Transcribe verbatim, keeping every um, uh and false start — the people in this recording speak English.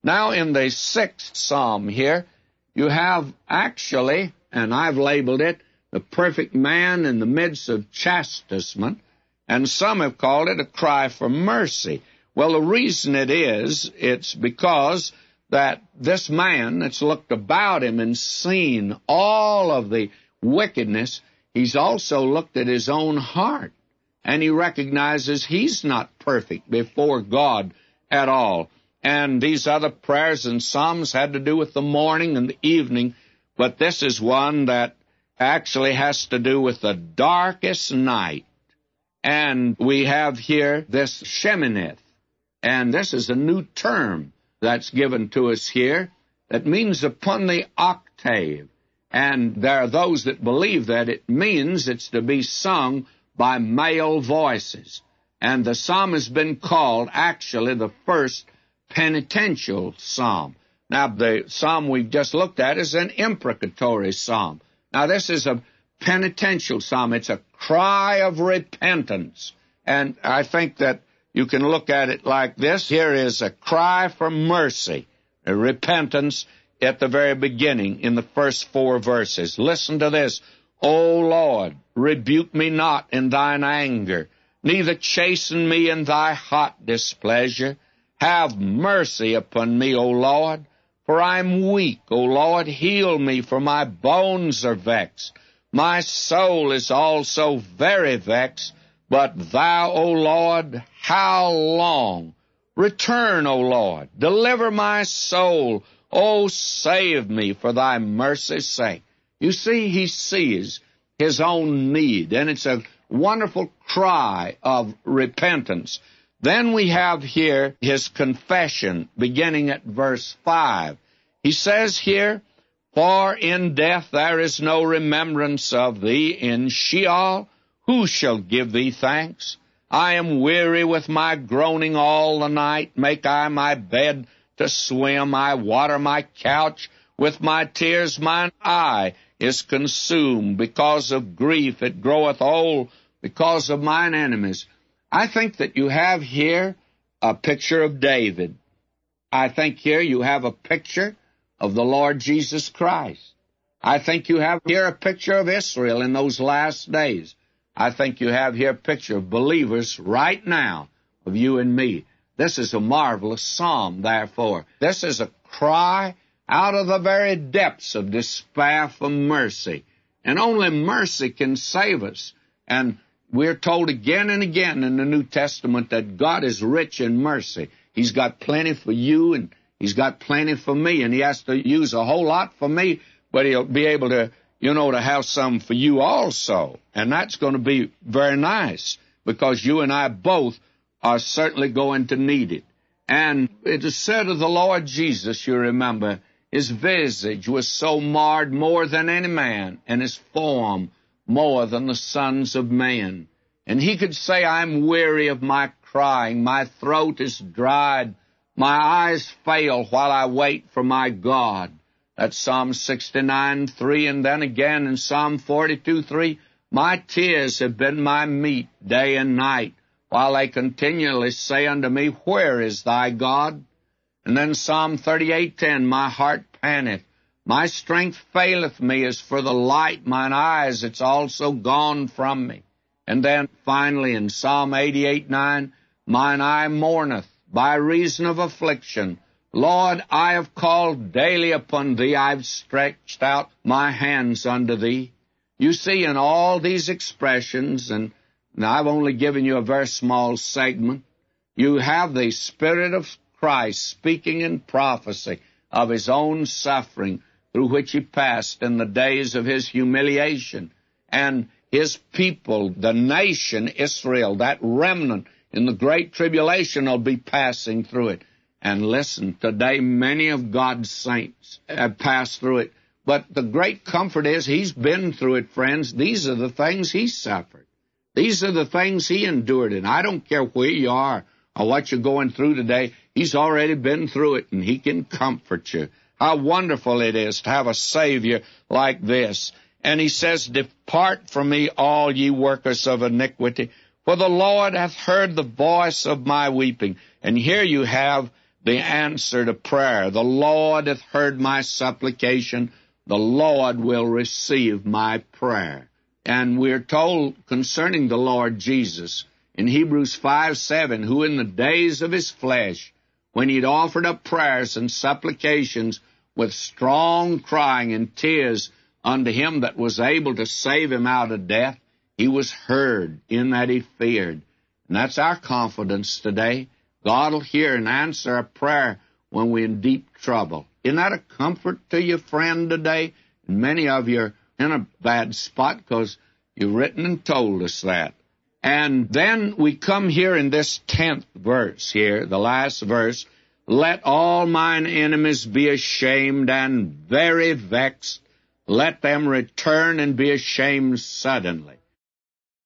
Now in the sixth psalm here, you have actually, and I've labeled it, the perfect man in the midst of chastisement, and some have called it a cry for mercy. Well, the reason it is, it's because that this man that's looked about him and seen all of the wickedness, he's also looked at his own heart, and he recognizes he's not perfect before God at all. And these other prayers and psalms had to do with the morning and the evening, but this is one that actually has to do with the darkest night. And we have here this Sheminith, and this is a new term that's given to us here that means upon the octave. And there are those that believe that it means it's to be sung by male voices. And the psalm has been called actually the first penitential psalm. Now, the psalm we've just looked at is an imprecatory psalm. Now, this is a penitential psalm. It's a cry of repentance. And I think that you can look at it like this. Here is a cry for mercy, a repentance at the very beginning in the first four verses. Listen to this. O Lord, rebuke me not in thine anger, neither chasten me in thy hot displeasure. Have mercy upon me, O Lord, for I am weak. O Lord, heal me, for my bones are vexed. My soul is also very vexed. But thou, O Lord, how long? Return, O Lord, deliver my soul. O save me for thy mercy's sake. You see, he sees his own need, and it's a wonderful cry of repentance. Then we have here his confession, beginning at verse five. He says here, For in death there is no remembrance of thee. In Sheol who shall give thee thanks? I am weary with my groaning all the night. Make I my bed to swim. I water my couch with my tears. Mine eye is consumed. Because of grief it groweth old, because of mine enemies. I think that you have here a picture of David. I think here you have a picture of the Lord Jesus Christ. I think you have here a picture of Israel in those last days. I think you have here a picture of believers right now, of you and me. This is a marvelous psalm, therefore. This is a cry out of the very depths of despair for mercy. And only mercy can save us. And we're told again and again in the New Testament that God is rich in mercy. He's got plenty for you, and He's got plenty for me, and He has to use a whole lot for me, but He'll be able to, you know, to have some for you also. And that's going to be very nice, because you and I both are certainly going to need it. And it is said of the Lord Jesus, you remember, His visage was so marred more than any man, and His form more than the sons of men. And He could say, I'm weary of my crying, my throat is dried, my eyes fail while I wait for my God. That's Psalm sixty-nine, three, and then again in Psalm forty-two, three, my tears have been my meat day and night, while they continually say unto me, where is thy God? And then Psalm thirty-eight, ten, my heart panteth, my strength faileth me as for the light, mine eyes, it's also gone from me. And then finally in Psalm eighty-eight, nine, mine eye mourneth by reason of affliction. Lord, I have called daily upon Thee, I've stretched out my hands unto Thee. You see, in all these expressions, and now I've only given you a very small segment, you have the Spirit of Christ speaking in prophecy of His own suffering through which He passed in the days of His humiliation. And His people, the nation Israel, that remnant in the great tribulation will be passing through it. And listen, today many of God's saints have passed through it. But the great comfort is He's been through it, friends. These are the things He suffered. These are the things He endured. And I don't care where you are or what you're going through today. He's already been through it, and He can comfort you. How wonderful it is to have a Savior like this. And He says, depart from me, all ye workers of iniquity, for the Lord hath heard the voice of my weeping. And here you have the answer to prayer. The Lord hath heard my supplication. The Lord will receive my prayer. And we're told concerning the Lord Jesus in Hebrews five seven, who in the days of his flesh, when he'd offered up prayers and supplications with strong crying and tears unto him that was able to save him out of death, he was heard in that he feared. And that's our confidence today. God will hear and answer a prayer when we're in deep trouble. Isn't that a comfort to you, friend, today? And many of you are in a bad spot because you've written and told us that. And then we come here in this tenth verse here, the last verse, let all mine enemies be ashamed and very vexed. Let them return and be ashamed suddenly.